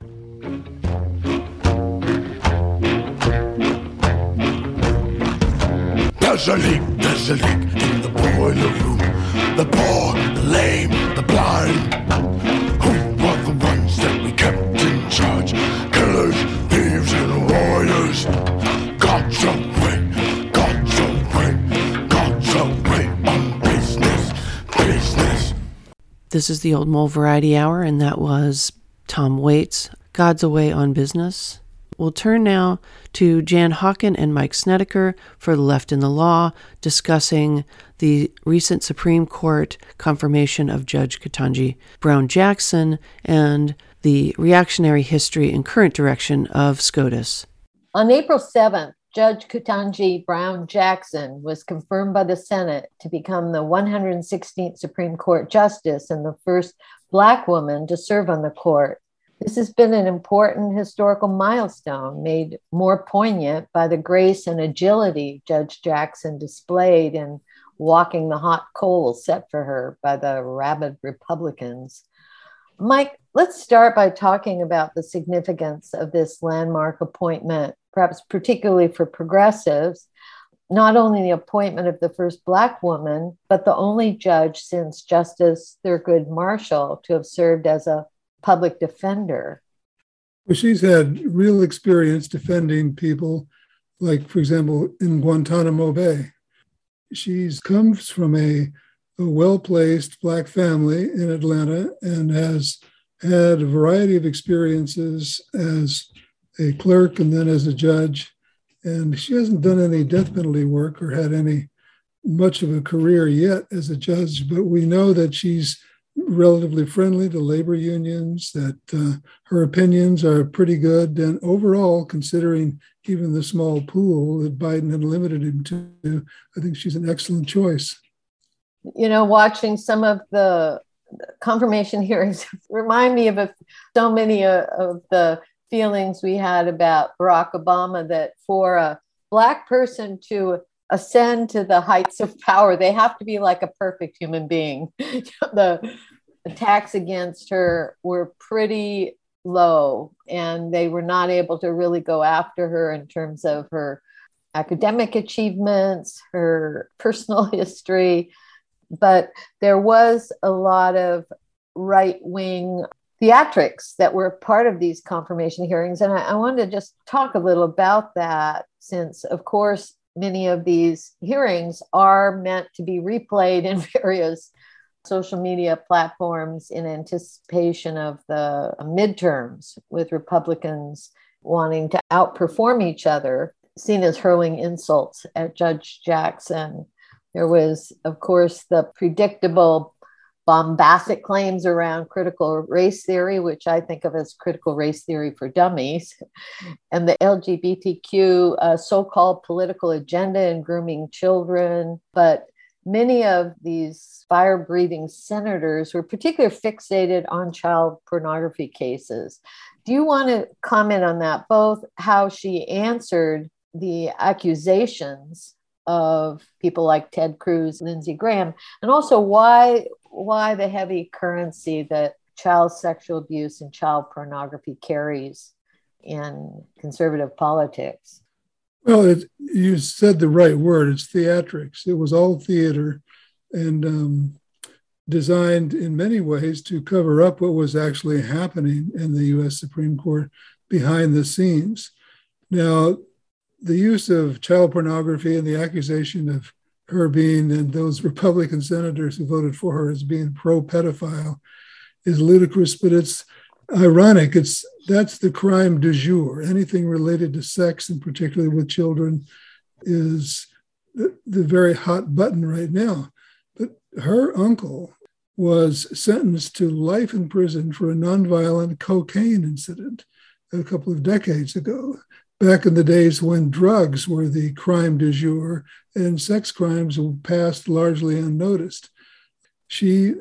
F: There's a leak, there's a leak in the boiler room. The poor, the lame, the blind. Who were the ones that we kept in charge? Killers, thieves, and warriors. God's away, God's away, God's away on business, business.
A: This is the Old Mole Variety Hour, and that was Tom Waits, God's Away on Business. We'll turn now to Jan Hawken and Mike Snedeker for The Left and the Law, discussing the recent Supreme Court confirmation of Judge Ketanji Brown Jackson and the reactionary history and current direction of SCOTUS.
B: On April seventh, Judge Ketanji Brown Jackson was confirmed by the Senate to become the one hundred sixteenth Supreme Court Justice and the first Black woman to serve on the court. This has been an important historical milestone, made more poignant by the grace and agility Judge Jackson displayed in walking the hot coals set for her by the rabid Republicans. Mike, let's start by talking about the significance of this landmark appointment, perhaps particularly for progressives. Not only the appointment of the first Black woman, but the only judge since Justice Thurgood Marshall to have served as a public defender.
G: Well, she's had real experience defending people, like, for example, in Guantanamo Bay. She comes from a, a well-placed Black family in Atlanta and has had a variety of experiences as a clerk and then as a judge. And she hasn't done any death penalty work or had any much of a career yet as a judge, but we know that she's relatively friendly to labor unions, that uh, her opinions are pretty good. And overall, considering even the small pool that Biden had limited him to, I think she's an excellent choice.
B: You know, watching some of the confirmation hearings remind me of a, so many uh, of the feelings we had about Barack Obama, that for a Black person to ascend to the heights of power, they have to be like a perfect human being. The attacks against her were pretty low, and they were not able to really go after her in terms of her academic achievements, her personal history. But there was a lot of right-wing theatrics that were part of these confirmation hearings. And I, I wanted to just talk a little about that, since, of course, many of these hearings are meant to be replayed in various social media platforms in anticipation of the midterms, with Republicans wanting to outperform each other, seen as hurling insults at Judge Jackson. There was, of course, the predictable bombastic claims around critical race theory, which I think of as critical race theory for dummies, and the L G B T Q uh, so-called political agenda in grooming children. But many of these fire-breathing senators were particularly fixated on child pornography cases. Do you want to comment on that, both how she answered the accusations of people like Ted Cruz, Lindsey Graham, and also why why the heavy currency that child sexual abuse and child pornography carries in conservative politics?
G: Well, it, you said the right word. It's theatrics. It was all theater and um, designed in many ways to cover up what was actually happening in the U S Supreme Court behind the scenes. Now, the use of child pornography and the accusation of her being, and those Republican senators who voted for her as being pro-pedophile, is ludicrous, but it's ironic. It's that's the crime du jour. Anything related to sex, and particularly with children, is the, the very hot button right now. But her uncle was sentenced to life in prison for a nonviolent cocaine incident a couple of decades ago, back in the days when drugs were the crime du jour and sex crimes passed largely unnoticed. She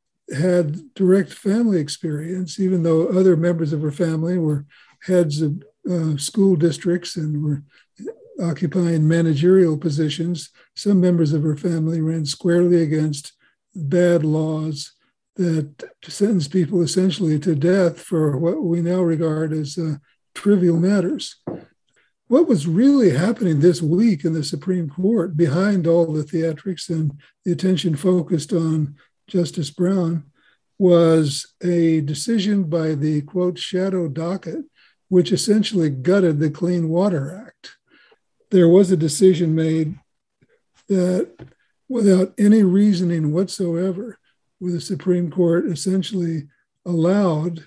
G: had direct family experience, even though other members of her family were heads of uh, school districts and were occupying managerial positions. Some members of her family ran squarely against bad laws that sentence people essentially to death for what we now regard as uh, trivial matters. What was really happening this week in the Supreme Court, behind all the theatrics and the attention focused on Justice Brown, was a decision by the, quote, shadow docket, which essentially gutted the Clean Water Act. There was a decision made that, without any reasoning whatsoever, where the Supreme Court essentially allowed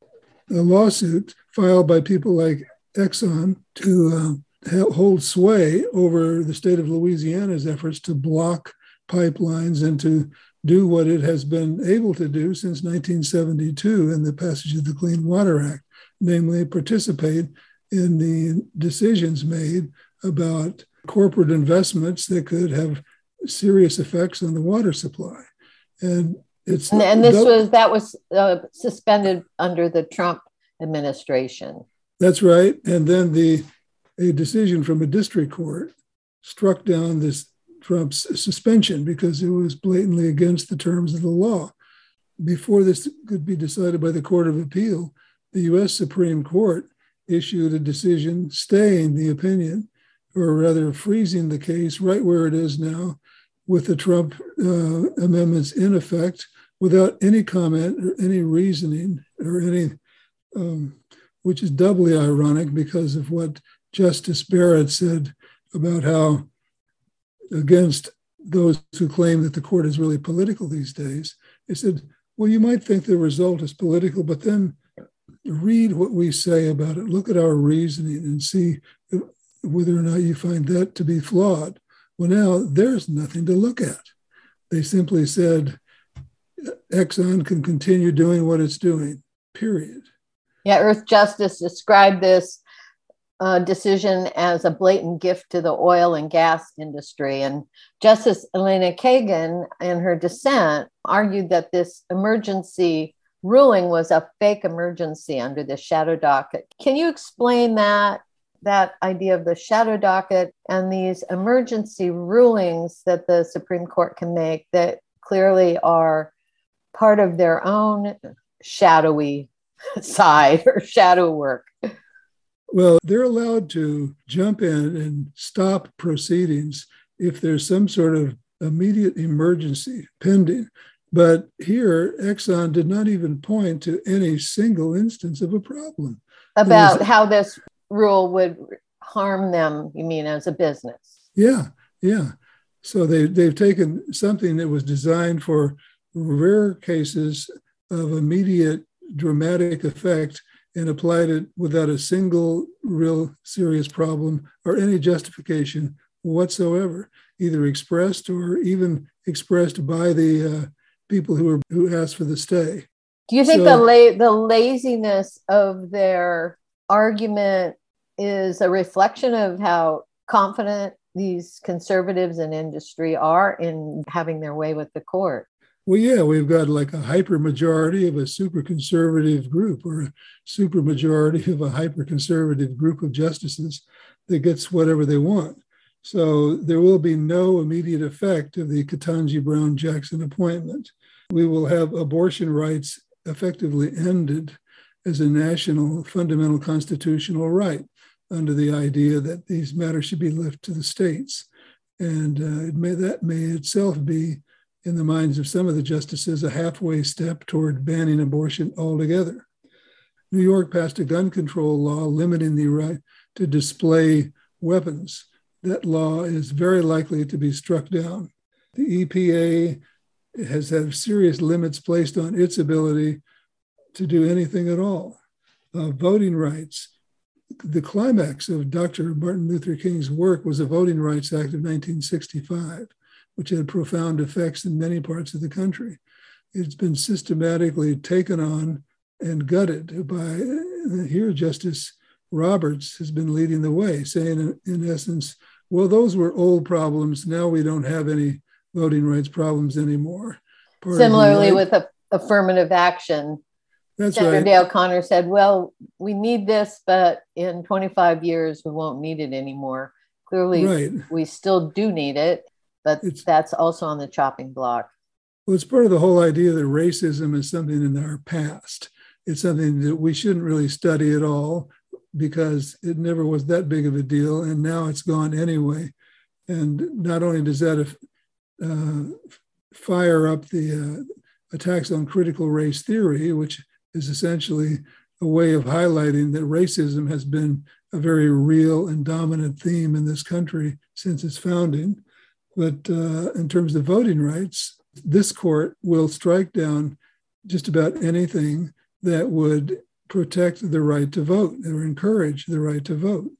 G: a lawsuit filed by people like Exxon to uh, hold sway over the state of Louisiana's efforts to block pipelines and to do what it has been able to do since nineteen seventy-two in the passage of the Clean Water Act, namely participate in the decisions made about corporate investments that could have serious effects on the water supply. And it's
B: and, and this that, was that was uh, suspended under the Trump administration.
G: That's right. And then the a decision from a district court struck down this Trump's suspension because it was blatantly against the terms of the law. before this could be decided by the Court of Appeal, the U S Supreme Court issued a decision staying the opinion, or rather freezing the case right where it is now, with the Trump uh, amendments in effect, without any comment or any reasoning or any, um, which is doubly ironic because of what Justice Barrett said about how, against those who claim that the court is really political these days, he said, well, you might think the result is political, but then read what we say about it. Look at our reasoning and see whether or not you find that to be flawed. Well, now there's nothing to look at. They simply said Exxon can continue doing what it's doing, period.
B: Yeah, Earth Justice described this uh, decision as a blatant gift to the oil and gas industry. And Justice Elena Kagan, in her dissent, argued that this emergency ruling was a fake emergency under the shadow docket. Can you explain that, that idea of the shadow docket and these emergency rulings that the Supreme Court can make that clearly are part of their own shadowy side or shadow work?
G: Well, they're allowed to jump in and stop proceedings if there's some sort of immediate emergency pending. But here, Exxon did not even point to any single instance of a problem.
B: About
G: was,
B: how this rule would harm them, you mean, as a business?
G: Yeah, yeah. So they, they've taken something that was designed for rare cases of immediate dramatic effect and applied it without a single real serious problem or any justification whatsoever, either expressed or even expressed by the uh, people who are who asked for the stay.
B: Do you think
G: So,
B: the la- the laziness of their argument is a reflection of how confident these conservatives in industry are in having their way with the court?
G: Well, yeah, we've got like a hyper majority of a super conservative group or a super majority of a hyper conservative group of justices that gets whatever they want. So there will be no immediate effect of the Ketanji Brown Jackson appointment. We will have abortion rights effectively ended as a national fundamental constitutional right under the idea that these matters should be left to the states. And uh, it may, that may itself be, in the minds of some of the justices, a halfway step toward banning abortion altogether. New York passed a gun control law limiting the right to display weapons. That law is very likely to be struck down. The E P A has had serious limits placed on its ability to do anything at all. Uh, voting rights. The climax of Doctor Martin Luther King's work was the Voting Rights Act of nineteen sixty-five, which had profound effects in many parts of the country. It's been systematically taken on and gutted by, here Justice Roberts has been leading the way, saying in essence, well, those were old problems. Now we don't have any voting rights problems anymore. Part
B: Similarly with a, affirmative action,
G: That's
B: Senator
G: right.
B: Dale Connor said, well, we need this, but in twenty-five years, we won't need it anymore. Clearly,
G: Right.
B: we still do need it, but
G: It's-
B: that's also on the chopping block.
G: Well, it's part of the whole idea that racism is something in our past. It's something that we shouldn't really study at all because it never was that big of a deal, and now it's gone anyway. And not only does that uh, fire up the uh, attacks on critical race theory, which is essentially a way of highlighting that racism has been a very real and dominant theme in this country since its founding. But uh, in terms of voting rights, this court will strike down just about anything that would protect the right to vote or encourage the right to vote.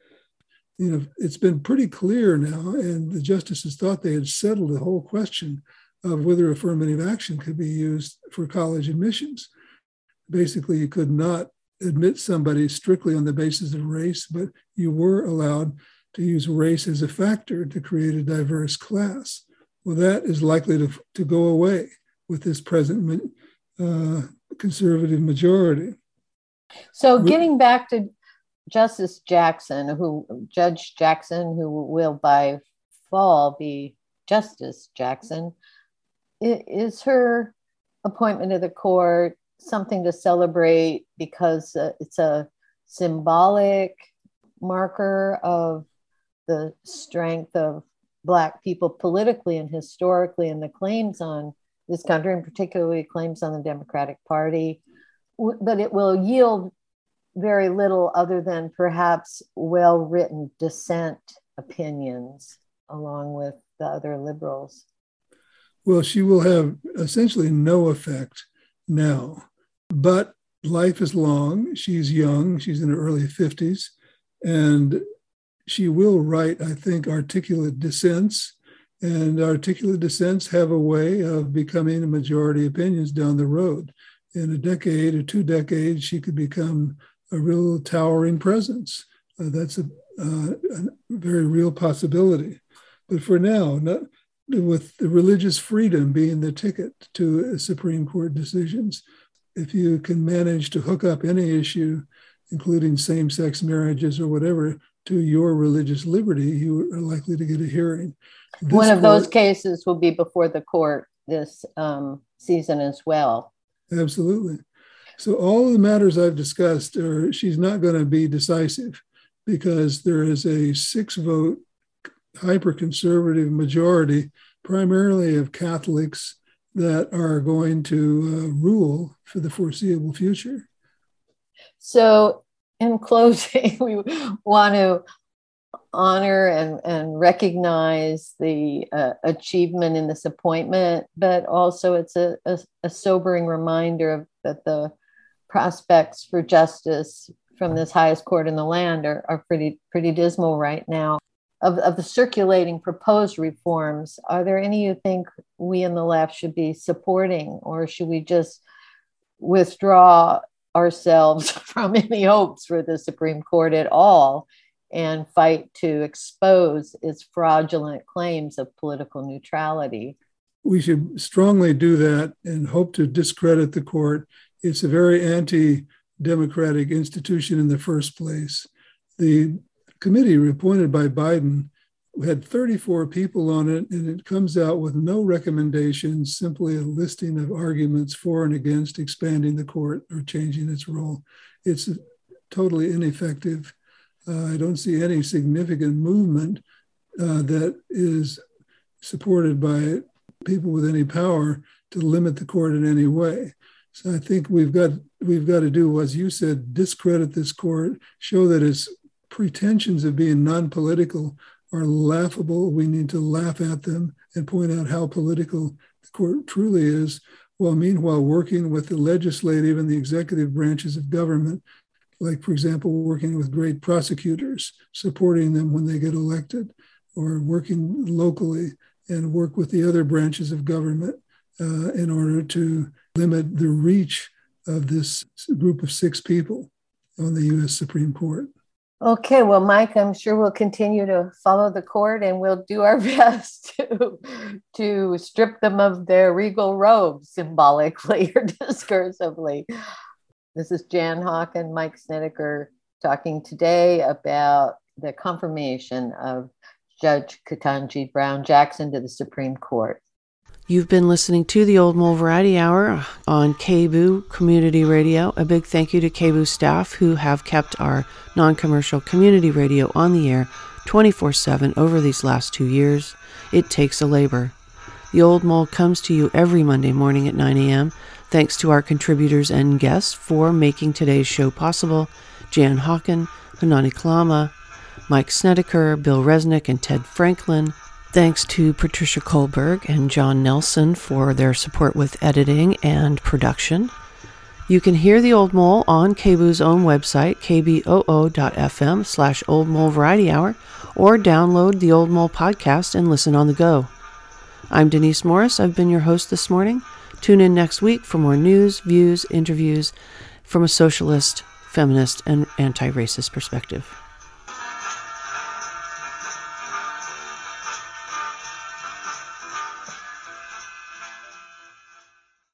G: You know, it's been pretty clear now, and the justices thought they had settled the whole question of whether affirmative action could be used for college admissions. Basically, you could not admit somebody strictly on the basis of race, but you were allowed to use race as a factor to create a diverse class. Well, that is likely to, to go away with this present uh, conservative majority.
B: So getting back to Justice Jackson, who Judge Jackson, who will by fall be Justice Jackson, is her appointment of the court something to celebrate because uh, it's a symbolic marker of the strength of Black people politically and historically, and the claims on this country, and particularly claims on the Democratic Party, but it will yield very little other than perhaps well-written dissent opinions along with the other liberals.
G: Well, she will have essentially no effect now, but life is long. She's young. She's in her early fifties, and she will write, I think, articulate dissents, and articulate dissents have a way of becoming a majority opinions down the road. In a decade or two decades, she could become a real towering presence. Uh, that's a, uh, a very real possibility. But for now, not, with the religious freedom being the ticket to Supreme Court decisions, if you can manage to hook up any issue, including same-sex marriages or whatever, to your religious liberty, you are likely to get a hearing. This
B: One of
G: court,
B: those cases will be before the court this um, season as well.
G: Absolutely. So all of the matters I've discussed, are, she's not going to be decisive because there is a six-vote hyper-conservative majority, primarily of Catholics, that are going to uh, rule for the foreseeable future.
B: So in closing, we want to honor and, and recognize the uh, achievement in this appointment, but also it's a, a, a sobering reminder of that the prospects for justice from this highest court in the land are, are pretty pretty dismal right now. Of, of the circulating proposed reforms, are there any you think we in the left should be supporting, or should we just withdraw ourselves from any hopes for the Supreme Court at all and fight to expose its fraudulent claims of political neutrality?
G: We should strongly do that and hope to discredit the court. It's a very anti-democratic institution in the first place. The committee appointed by Biden had thirty-four people on it, and it comes out with no recommendations, simply a listing of arguments for and against expanding the court or changing its role. It's totally ineffective. Uh, I don't see any significant movement uh, that is supported by people with any power to limit the court in any way. So I think we've got we've got to do, as you said, discredit this court, show that its pretensions of being non-political are laughable. We need to laugh at them and point out how political the court truly is, while meanwhile working with the legislative and the executive branches of government, like, for example, working with great prosecutors, supporting them when they get elected, or working locally and work with the other branches of government uh, in order to limit the reach of this group of six people on the U S Supreme Court.
B: Okay, well, Mike, I'm sure we'll continue to follow the court, and we'll do our best to, to strip them of their regal robes, symbolically or discursively. This is Jan Hawk and Mike Snedeker talking today about the confirmation of Judge Ketanji Brown Jackson to the Supreme Court.
A: You've been listening to the Old Mole Variety Hour on K B O O Community Radio. A big thank you to K B O O staff who have kept our non-commercial community radio on the air twenty-four seven over these last two years. It takes a labor. The Old Mole comes to you every Monday morning at nine a.m. Thanks to our contributors and guests for making today's show possible: Jan Hawken, Hanani Kalama, Mike Snedeker, Bill Resnick, and Ted Franklin. Thanks to Patricia Kohlberg and John Nelson for their support with editing and production. You can hear the Old Mole on K B O O's own website, k b o o dot f m slash Old Mole Variety Hour, or download the Old Mole podcast and listen on the go. I'm Denise Morris. I've been your host this morning. Tune in next week for more news, views, interviews from a socialist, feminist, and anti-racist perspective.